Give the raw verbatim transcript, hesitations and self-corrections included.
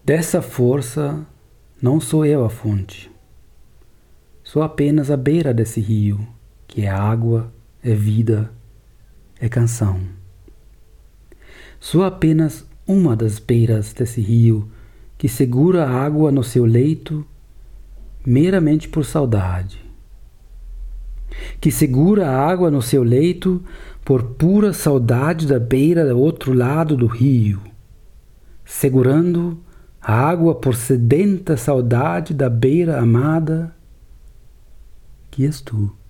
Dessa força não sou eu a fonte. Sou apenas a beira desse rio, que é água, é vida, é canção. Sou apenas uma das beiras desse rio que segura a água no seu leito meramente por saudade. Que segura a água no seu leito por pura saudade da beira do outro lado do rio, segurando a água por sedenta saudade da beira amada que és tu.